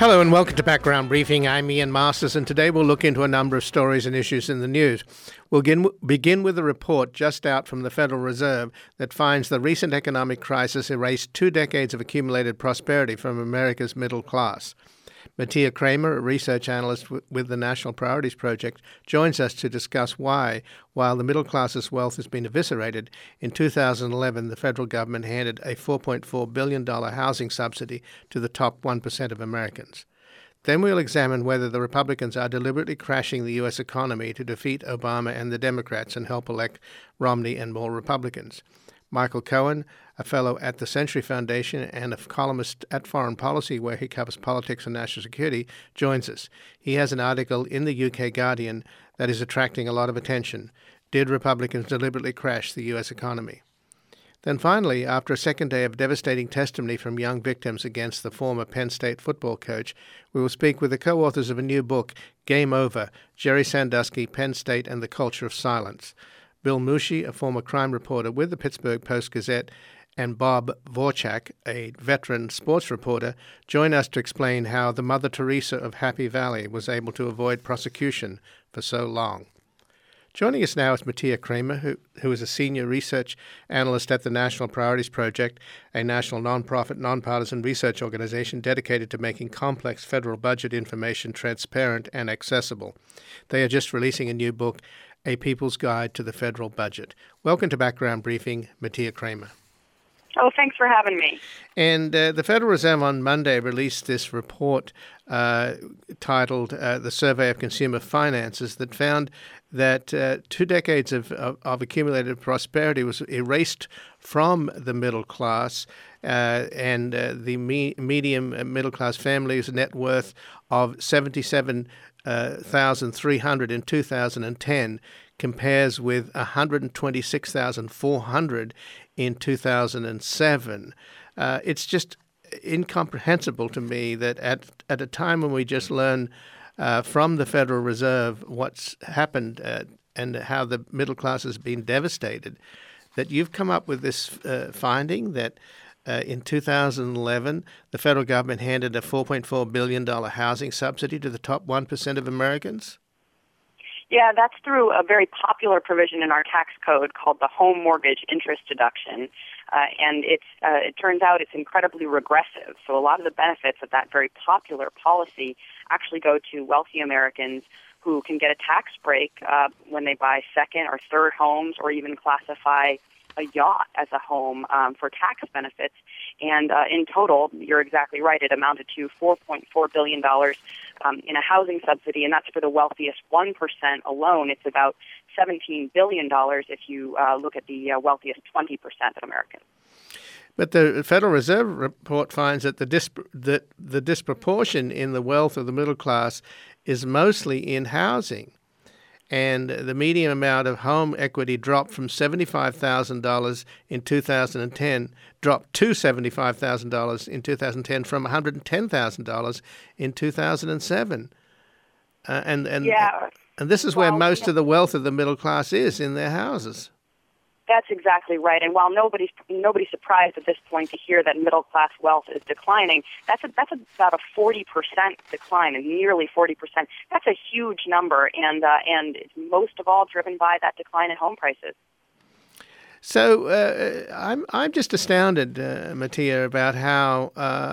Hello and welcome to Background Briefing. I'm Ian Masters, and today we'll look into a number of stories and issues in the news. We'll begin with a report just out from the Federal Reserve that finds the recent economic crisis erased 2 decades of accumulated prosperity from America's middle class. Mattia Kramer, a research analyst with the National Priorities Project, joins us to discuss why, while the middle class's wealth has been eviscerated, in 2011 the federal government handed a $4.4 billion housing subsidy to the top 1% of Americans. Then we'll examine whether the Republicans are deliberately crashing the U.S. economy to defeat Obama and the Democrats and help elect Romney and more Republicans. Michael Cohen, a fellow at the Century Foundation and a columnist at Foreign Policy, where he covers politics and national security, joins us. He has an article in the UK Guardian that is attracting a lot of attention. Did Republicans deliberately crash the U.S. economy? Then finally, after a second day of devastating testimony from young victims against the former Penn State football coach, we will speak with the co-authors of a new book, Game Over, Jerry Sandusky, Penn State and the Culture of Silence. Bill Mushi, a former crime reporter with the Pittsburgh Post-Gazette, and Bob Vorchak, a veteran sports reporter, join us to explain how the Mother Teresa of Happy Valley was able to avoid prosecution for so long. Joining us now is Mattia Kramer, who is a senior research analyst at the National Priorities Project, a national nonprofit, nonpartisan research organization dedicated to making complex federal budget information transparent and accessible. They are just releasing a new book, A People's Guide to the Federal Budget. Welcome to Background Briefing, Mattia Kramer. Oh, thanks for having me. And the Federal Reserve on Monday released this report titled The Survey of Consumer Finances that found that 2 decades of accumulated prosperity was erased from the middle class and the medium middle class families' net worth of $77,300 in 2010 compares with $126,400 in 2007. It's just incomprehensible to me that at a time when we just learn from the Federal Reserve what's happened and how the middle class has been devastated, that you've come up with this finding that in 2011, the federal government handed a $4.4 billion housing subsidy to the top 1% of Americans? Yeah, that's through a very popular provision in our tax code called the home mortgage interest deduction. And it turns out it's incredibly regressive. So a lot of the benefits of that very popular policy actually go to wealthy Americans who can get a tax break when they buy second or third homes or even classify a yacht as a home for tax benefits. And in total, you're exactly right, it amounted to $4.4 billion in a housing subsidy, and that's for the wealthiest 1% alone. It's about $17 billion if you look at the wealthiest 20% of Americans. But the Federal Reserve report finds that the disproportion in the wealth of the middle class is mostly in housing. And the median amount of home equity dropped from $75,000 in 2010, dropped to $75,000 in 2010 from $110,000 in 2007. And this is where most of the wealth of the middle class is, in their houses. That's exactly right. And while nobody's surprised at this point to hear that middle class wealth is declining, that's about a 40% decline, and nearly 40%. That's a huge number, and it's most of all driven by that decline in home prices. So I'm just astounded, Mattia, about how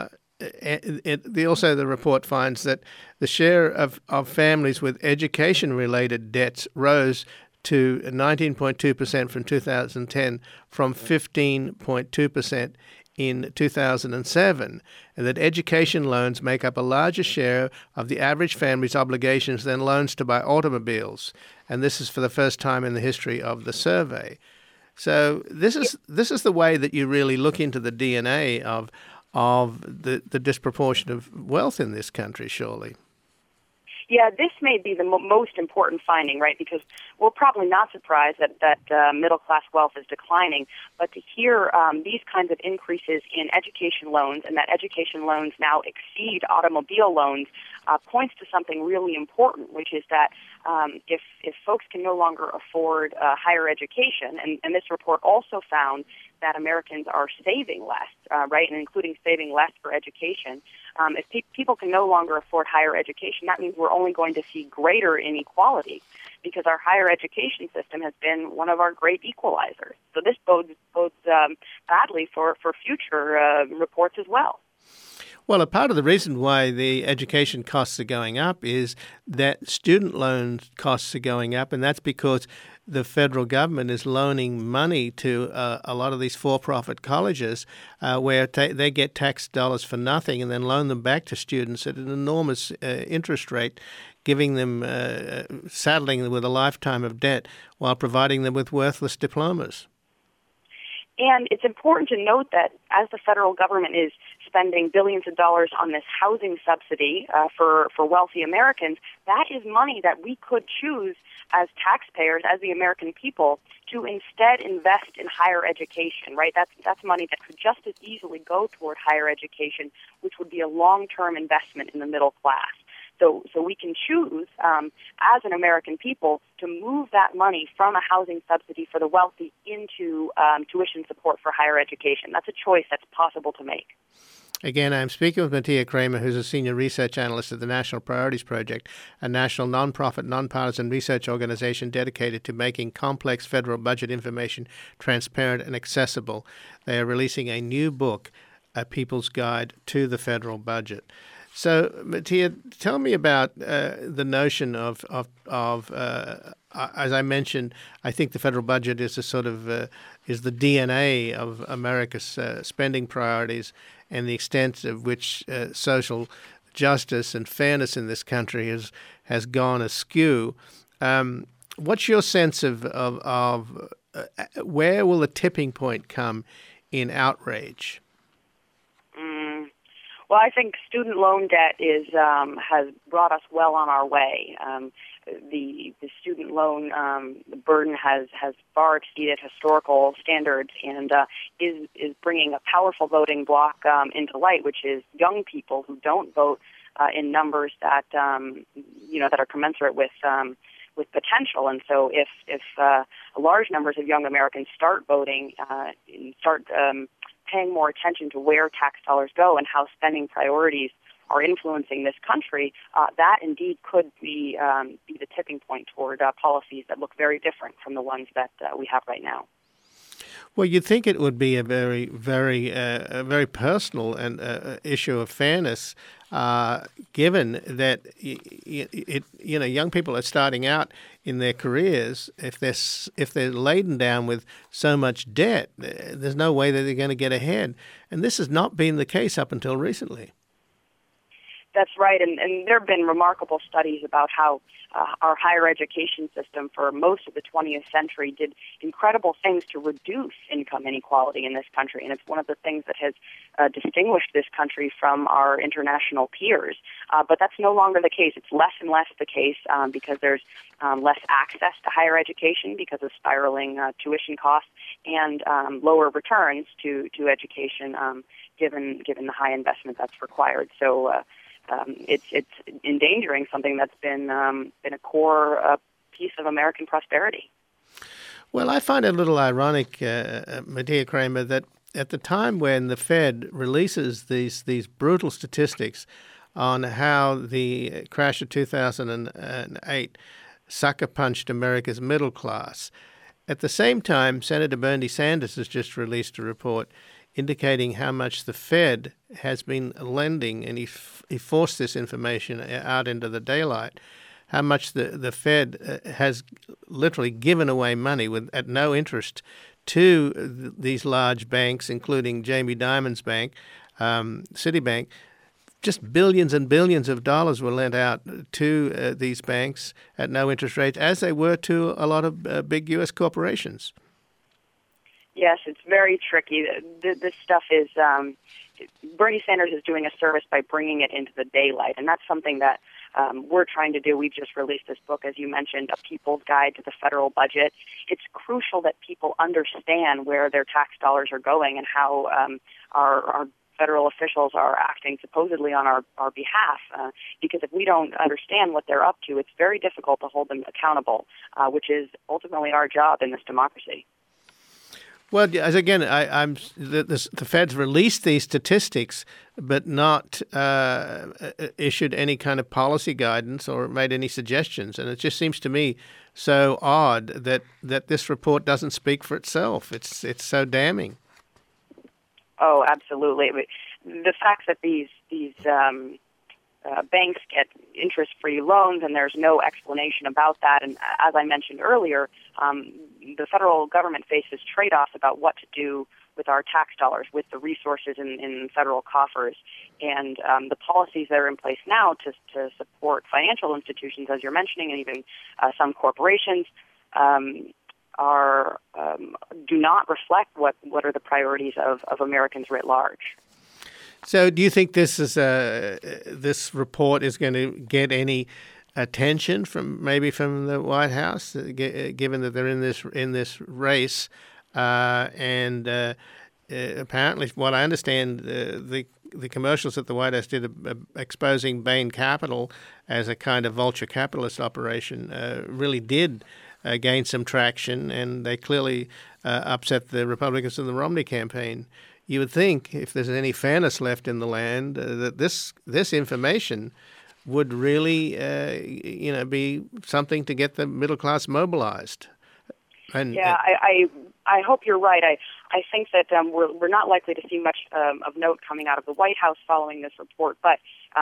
also the report finds that the share of families with education-related debts rose to 19.2% from 2010 from 15.2% in 2007, and that education loans make up a larger share of the average family's obligations than loans to buy automobiles. And this is for the first time in the history of the survey. So this is the way that you really look into the DNA of the disproportion of wealth in this country, surely. Yeah, this may be the most important finding, right? Because we're probably not surprised that middle-class wealth is declining, but to hear these kinds of increases in education loans and that education loans now exceed automobile loans points to something really important, which is that if folks can no longer afford higher education, and this report also found that Americans are saving less, right, and including saving less for education. If people can no longer afford higher education, that means we're only going to see greater inequality because our higher education system has been one of our great equalizers. So this bodes badly for future reports as well. Well, a part of the reason why the education costs are going up is that student loan costs are going up, and that's because the federal government is loaning money to a lot of these for-profit colleges where they get tax dollars for nothing and then loan them back to students at an enormous interest rate, giving them, saddling them with a lifetime of debt while providing them with worthless diplomas. And it's important to note that as the federal government is spending billions of dollars on this housing subsidy for wealthy Americans, that is money that we could choose as taxpayers, as the American people, to instead invest in higher education, right? That's money that could just as easily go toward higher education, which would be a long-term investment in the middle class. So we can choose, as an American people, to move that money from a housing subsidy for the wealthy into tuition support for higher education. That's a choice that's possible to make. Again, I'm speaking with Mattia Kramer, who's a senior research analyst at the National Priorities Project, a national nonprofit, nonpartisan research organization dedicated to making complex federal budget information transparent and accessible. They are releasing a new book, A People's Guide to the Federal Budget. So, Mattia, tell me about the notion of as I mentioned, I think the federal budget is a sort of is the DNA of America's spending priorities and the extent of which social justice and fairness in this country has gone askew. What's your sense of where will the tipping point come in outrage? Well, I think student loan debt has brought us well on our way. The student loan burden has far exceeded historical standards and is bringing a powerful voting bloc into light, which is young people who don't vote in numbers that that are commensurate with potential. And so, if large numbers of young Americans start voting, start paying more attention to where tax dollars go and how spending priorities are influencing this country, that indeed could be the tipping point toward policies that look very different from the ones that we have right now. Well, you'd think it would be a very, very, very personal and issue of fairness, given that young people are starting out in their careers. If they're laden down with so much debt, there's no way that they're going to get ahead. And this has not been the case up until recently. That's right, and there have been remarkable studies about how our higher education system for most of the 20th century did incredible things to reduce income inequality in this country, and it's one of the things that has distinguished this country from our international peers. But that's no longer the case. It's less and less the case because there's less access to higher education because of spiraling tuition costs and lower returns to education given the high investment that's required. So it's endangering something that's been a core piece of American prosperity. Well, I find it a little ironic, Mattia Kramer, that at the time when the Fed releases these brutal statistics on how the crash of 2008 sucker punched America's middle class, at the same time, Senator Bernie Sanders has just released a report indicating how much the Fed has been lending, and he forced this information out into the daylight, how much the Fed has literally given away money at no interest to these large banks, including Jamie Dimon's bank, Citibank. Just billions and billions of dollars were lent out to these banks at no interest rates, as they were to a lot of big U.S. corporations. Yes, it's very tricky. This stuff is Bernie Sanders is doing a service by bringing it into the daylight, and that's something that we're trying to do. We just released this book, as you mentioned, A People's Guide to the Federal Budget. It's crucial that people understand where their tax dollars are going and how our federal officials are acting supposedly on our behalf, because if we don't understand what they're up to, it's very difficult to hold them accountable, which is ultimately our job in this democracy. Well, as again, the Feds released these statistics, but not issued any kind of policy guidance or made any suggestions. And it just seems to me so odd that this report doesn't speak for itself. It's so damning. Oh, absolutely. The fact that these banks get interest-free loans, and there's no explanation about that. And as I mentioned earlier, the federal government faces trade-offs about what to do with our tax dollars, with the resources in federal coffers. And the policies that are in place now to support financial institutions, as you're mentioning, and even some corporations, do not reflect what are the priorities of Americans writ large. So, do you think this report is going to get any attention from the White House, given that they're in this race? And apparently, from what I understand, the commercials that the White House did exposing Bain Capital as a kind of vulture capitalist operation really did gain some traction, and they clearly upset the Republicans in the Romney campaign. You would think, if there's any fairness left in the land, that this information would really, be something to get the middle class mobilized. And yeah, I hope you're right. I think that we're not likely to see much of note coming out of the White House following this report, but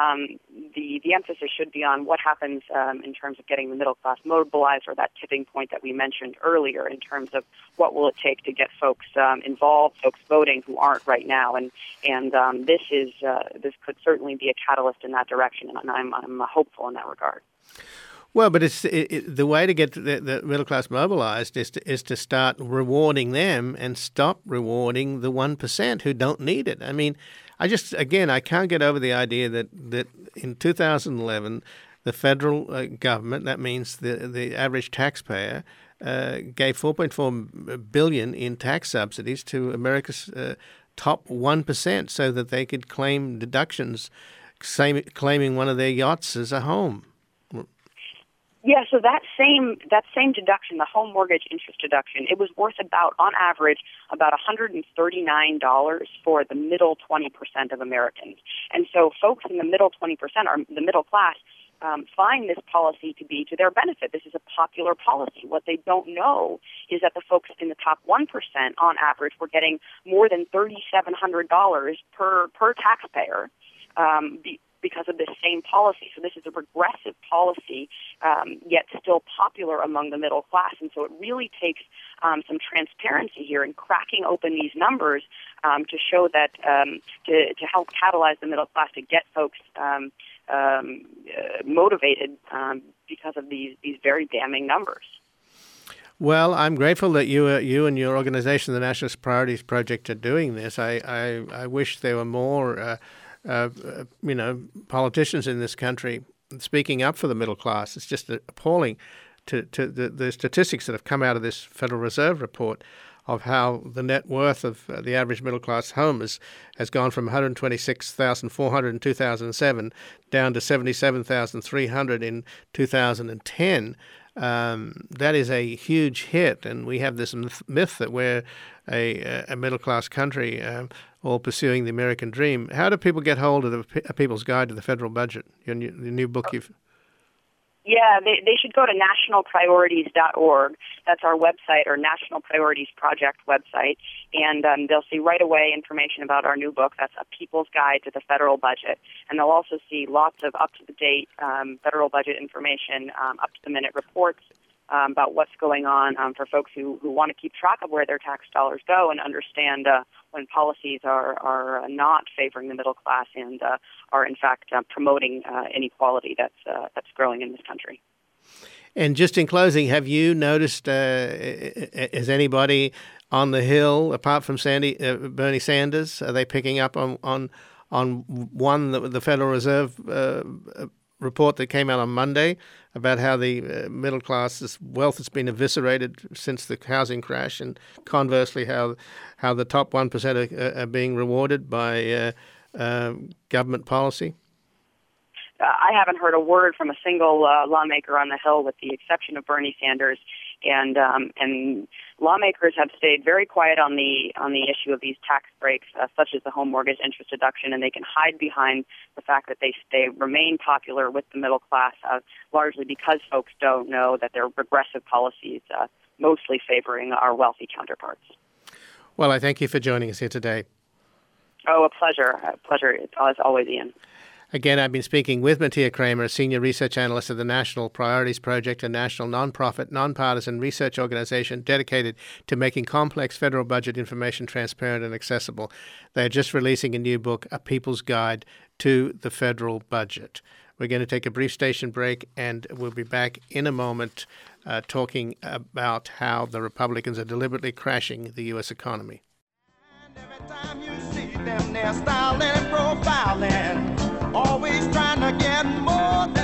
the emphasis should be on what happens in terms of getting the middle class mobilized, or that tipping point that we mentioned earlier, in terms of what will it take to get folks involved, folks voting who aren't right now, and this could certainly be a catalyst in that direction, and I'm hopeful in that regard. Well, but the way to get the middle class mobilized is to start rewarding them and stop rewarding the 1% who don't need it. I mean, I can't get over the idea that in 2011, the federal government, that means the average taxpayer, gave $4.4 billion in tax subsidies to America's top 1% so that they could claim deductions, claiming one of their yachts as a home. Yeah, so that same deduction, the home mortgage interest deduction, it was worth on average, about $139 for the middle 20% of Americans. And so folks in the middle 20%, or the middle class, find this policy to be to their benefit. This is a popular policy. What they don't know is that the folks in the top 1%, on average, were getting more than $3,700 per taxpayer, because of this same policy. So this is a regressive policy, yet still popular among the middle class. And so it really takes some transparency here in cracking open these numbers to show that, to help catalyze the middle class, to get folks motivated because of these very damning numbers. Well, I'm grateful that you and your organization, the Nationalist Priorities Project, are doing this. I wish there were more politicians in this country speaking up for the middle class. It's just appalling to the statistics that have come out of this Federal Reserve report of how the net worth of the average middle class home has gone from $126,400 in 2007 down to $77,300 in 2010. That is a huge hit, and we have this myth that we're a middle-class country, all pursuing the American dream. How do people get hold of the People's Guide to the Federal Budget, the new book you've... Yeah, they should go to nationalpriorities.org. That's our website, or National Priorities Project website, and they'll see right away information about our new book. That's A People's Guide to the Federal Budget. And they'll also see lots of up-to-the-date federal budget information, up-to-the-minute reports about what's going on for folks who want to keep track of where their tax dollars go and understand when policies are not favoring the middle class and are in fact promoting inequality that's growing in this country. And just in closing, have you noticed, is anybody on the Hill, apart from Bernie Sanders, are they picking up on the Federal Reserve report that came out on Monday about how the middle class's wealth has been eviscerated since the housing crash, and conversely how the top 1% are being rewarded by government policy? I haven't heard a word from a single lawmaker on the Hill, with the exception of Bernie Sanders, and lawmakers have stayed very quiet on the issue of these tax breaks, such as the home mortgage interest deduction, and they can hide behind the fact that they remain popular with the middle class, largely because folks don't know that they're regressive policies, mostly favoring our wealthy counterparts. Well, I thank you for joining us here today. Oh, a pleasure. As always, Ian. Again, I've been speaking with Mattia Kramer, a senior research analyst at the National Priorities Project, a national nonprofit, nonpartisan research organization dedicated to making complex federal budget information transparent and accessible. They are just releasing a new book, A People's Guide to the Federal Budget. We're going to take a brief station break, and we'll be back in a moment talking about how the Republicans are deliberately crashing the U.S. economy. Every time you see them, they're styling and profiling, always trying to get more.